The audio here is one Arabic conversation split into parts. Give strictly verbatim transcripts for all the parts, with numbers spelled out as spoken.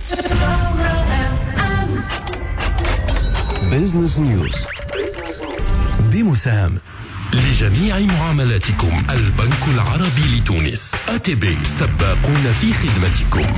بيزنس نيوز بمساهم لجميع معاملاتكم البنك العربي لتونس. إيه تي بي سباقون في خدمتكم.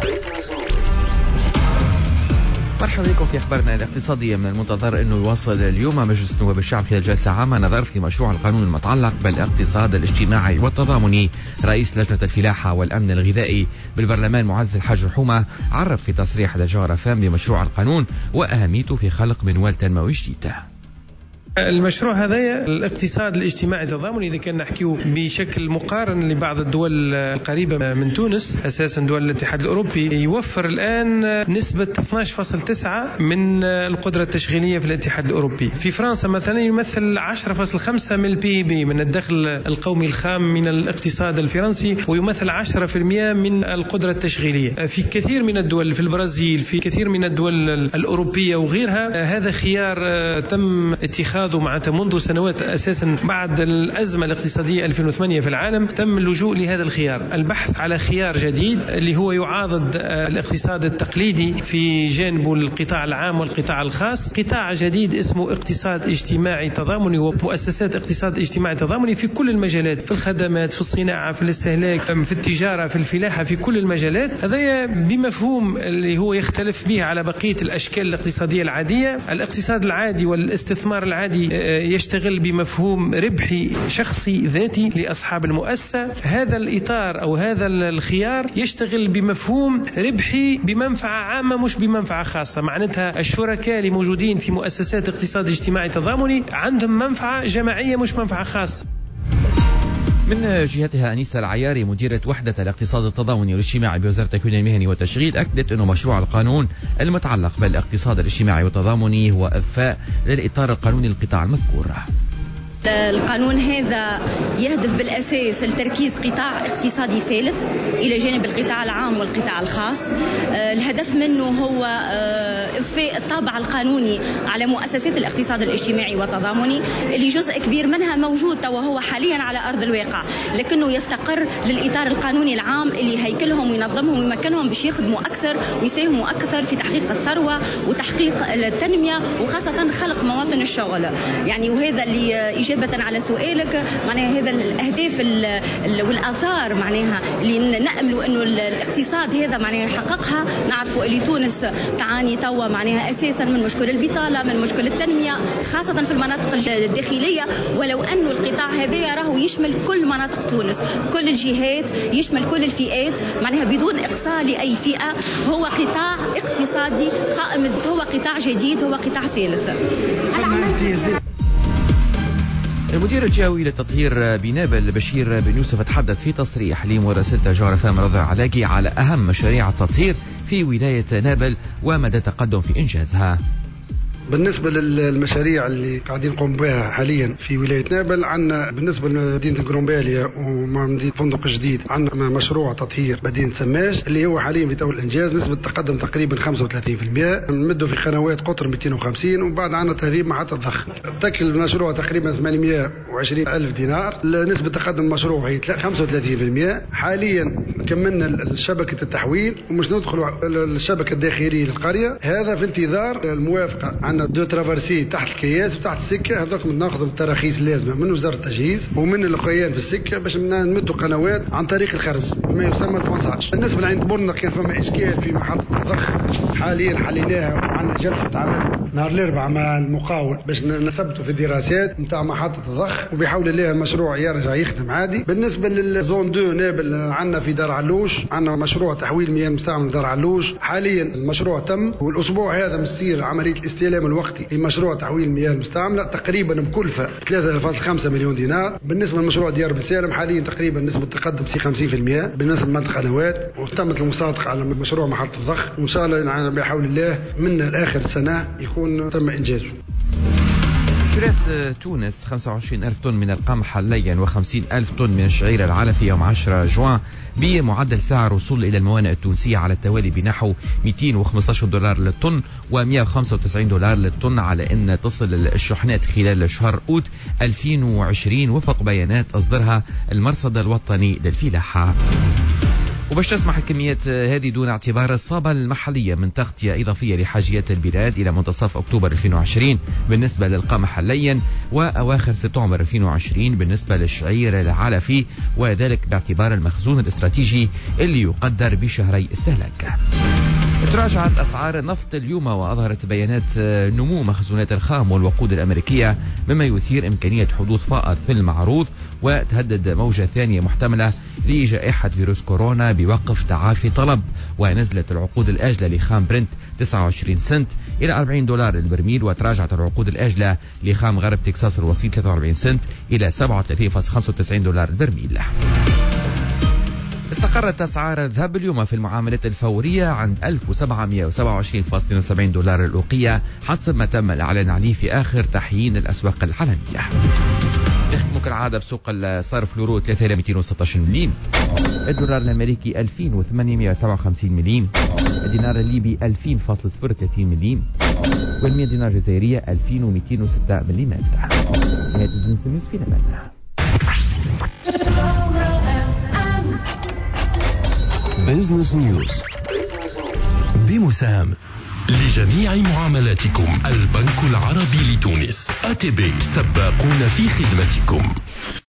مرحبا بكم في أخبارنا الاقتصادية. من المنتظر أنه يواصل اليوم مجلس نواب الشعب خلال جلسة عامة نظر في مشروع القانون المتعلق بالاقتصاد الاجتماعي والتضامني. رئيس لجنة الفلاحة والأمن الغذائي بالبرلمان معز الحاج رحومة عرف في تصريح للجوهرة فام بمشروع القانون وأهميته في خلق منوال تنموي جديد. المشروع هذا الاقتصاد الاجتماعي التضامني، إذا كان نحكيه بشكل مقارن لبعض الدول القريبة من تونس أساسا دول الاتحاد الأوروبي، يوفر الآن نسبة اثناشر فاصلة تسعة من القدرة التشغيلية في الاتحاد الأوروبي. في فرنسا مثلا يمثل عشرة فاصلة خمسة من البي بي من الدخل القومي الخام من الاقتصاد الفرنسي، ويمثل عشرة بالمئة من القدرة التشغيلية. في كثير من الدول، في البرازيل، في كثير من الدول الأوروبية وغيرها، هذا خيار تم اتخاذه معناتها منذ سنوات أساسا بعد الأزمة الاقتصادية ألفين وثمانية في العالم. تم اللجوء لهذا الخيار، البحث على خيار جديد اللي هو يعاضد الاقتصاد التقليدي في جانب القطاع العام والقطاع الخاص. قطاع جديد اسمه اقتصاد اجتماعي تضامني ومؤسسات اقتصاد اجتماعي تضامني في كل المجالات، في الخدمات، في الصناعة، في الاستهلاك، في التجارة، في الفلاحة، في كل المجالات. هذا بمفهوم اللي هو يختلف به على بقية الأشكال الاقتصادية العادية. الاقتصاد العادي والاستثمار العادي يشتغل بمفهوم ربحي شخصي ذاتي لأصحاب المؤسسة. هذا الإطار أو هذا الخيار يشتغل بمفهوم ربحي بمنفعة عامة مش بمنفعة خاصة. معناتها الشركاء اللي موجودين في مؤسسات اقتصاد اجتماعي تضامني عندهم منفعة جماعية مش منفعة خاصة. من جهتها أنيسة العياري مديرة وحدة الاقتصاد التضامني والاجتماعي بوزارة التكوين المهني والتشغيل أكدت أنه مشروع القانون المتعلق بالاقتصاد الاجتماعي والتضامني هو إضفاء للإطار القانوني للقطاع المذكور. القانون هذا يهدف بالأساس لتركيز قطاع اقتصادي ثالث إلى جانب القطاع العام والقطاع الخاص. الهدف منه هو إضفاء الطابع القانوني على مؤسسات الاقتصاد الاجتماعي والتضامني اللي جزء كبير منها موجود وهو حاليا على أرض الواقع، لكنه يفتقر للإطار القانوني العام اللي هيكلهم وينظمهم ويمكنهم باش يخدموا أكثر ويساهموا أكثر في تحقيق الثروة وتحقيق التنمية وخاصة خلق مواطن الشغل. يعني وهذا اللي إجابة على سؤالك، معناها هذا الأهداف والآثار معناها اللي نأملوا إنه الاقتصاد هذا معناها يحققها. نعرفوا اللي تونس تعاني توا معناها أساسا من مشكل البطالة، من مشكل التنمية خاصة في المناطق الداخلية، ولو أنه القطاع هذا راهو يشمل كل مناطق تونس، كل الجهات، يشمل كل الفئات معناها بدون إقصاء لأي فئة. هو قطاع اقتصادي قائم، هو قطاع جديد، هو قطاع ثالث. المدير الجهوي للتطهير بنابل بشير بن يوسف تحدث في تصريح لمراسلة جوهرة فام رضا علاقي على أهم مشاريع التطهير في ولاية نابل ومدى تقدم في إنجازها. بالنسبة للمشاريع اللي قاعدين نقوم بها حاليا في ولاية نابل، عندنا بالنسبة لمدينة الجرومباليا ومدينة فندق جديد عندنا مشروع تطهير مدينة سماج اللي هو حاليا بتول الإنجاز، نسبة تقدم تقريبا خمسة وثلاثين بالمئة. نمده في قنوات قطر مئتين وخمسين، وبعد عندنا تهذيب محطة ضخ. تكل المشروع تقريبا ثمانمئة وعشرين ألف دينار. نسبة تقدم المشروع هي خمسة وثلاثين بالمئة. حاليا كملنا شبكة التحويل ومش ندخل الشبكة الداخلية للقرية. هذا في انتظار الموافقة. عندنا دو ترافرسي تحت الكياس وتحت السكة، هذوك ناخذ التراخيص اللازمة من وزارة التجهيز ومن القيان في السكة باش نمدوا قنوات عن طريق الخرز ما يسمى الفونساج. بالنسبة لعند بورنا كان فما إشكال في محطة الضخ، حاليا حليناها وعندنا جلسة عمل نهار الأربعاء مع المقاول باش نثبتوا في الدراسات نتاع محطة الضخ، وبحول الله المشروع يرجع يخدم عادي. بالنسبة للزون دو نابل عندنا في دار علوش عندنا مشروع تحويل مياه مستعمل دار علوش. حاليا المشروع تم، والأسبوع هذا مسير عملية الاستلام الوقتي لمشروع تحويل المياه المستعملة تقريبا بكلفة ثلاثة فاصلة خمسة مليون دينار. بالنسبة لمشروع ديار بن حاليا تقريبا نسبة تقدم خمسين بالمئة بالنسبة لمد القنوات، وتمت المصادقة على مشروع محطة الضخ، وإن شاء الله بحول الله من الآخر السنة يكون تم إنجازه. اشترت تونس خمسة وعشرين ألف طن من القمح حاليا وخمسين ألف طن من الشعير العلفي يوم عشرة جوان بمعدل سعر وصول إلى الموانئ التونسية على التوالي بنحو مئتين وخمسة عشر دولار للطن ومئة وخمسة وتسعين دولار للطن، على أن تصل الشحنات خلال شهر أوت ألفين وعشرين وفق بيانات أصدرها المرصد الوطني للفلاحة. وباش تسمح الكميات هذه دون اعتبار الصابة المحلية من تغطية إضافية لحاجيات البلاد إلى منتصف أكتوبر ألفين وعشرين بالنسبة للقمح حاليا، وأواخر سبتمبر ألفين وعشرين بالنسبة للشعير العلفي، وذلك باعتبار المخزون الاستراتيجي اللي يقدر بشهري استهلاك. تراجعت أسعار النفط اليوم وأظهرت بيانات نمو مخزونات الخام والوقود الأمريكية، مما يثير إمكانية حدوث فائض في المعروض، وتهدد موجة ثانية محتملة لجائحة فيروس كورونا بوقف تعافي طلب. ونزلت العقود الآجلة لخام برنت تسعة وعشرين سنت إلى أربعين دولار البرميل، وتراجعت العقود الآجلة لخام غرب تكساس الوسيط ثلاثة وأربعين سنت إلى سبعة وثلاثين فاصلة خمسة وتسعين دولار البرميل. استقرت أسعار الذهب اليوم في المعاملات الفورية عند ألف وسبعمائة وسبعة وعشرين فاصلة اثنين وسبعين دولار الأوقية حسب ما تم الإعلان عليه في آخر تحيين الأسواق العالمية. نختم كالعادة بسوق الصرف. اليورو ثلاثة آلاف ومئتين وستة عشر مليم، الدولار الأمريكي ألفين وثمانمائة وسبعة وخمسين مليم، الدينار الليبي ألفين فاصلة صفر وثلاثين مليم، والمئة دينار جزائرية ألفين ومئتين وستة مليمات. نهاية الجنس نيوز في لبنان. بيزنس نيوز بمساهم لجميع معاملاتكم البنك العربي لتونس. أتبي سباقون في خدمتكم.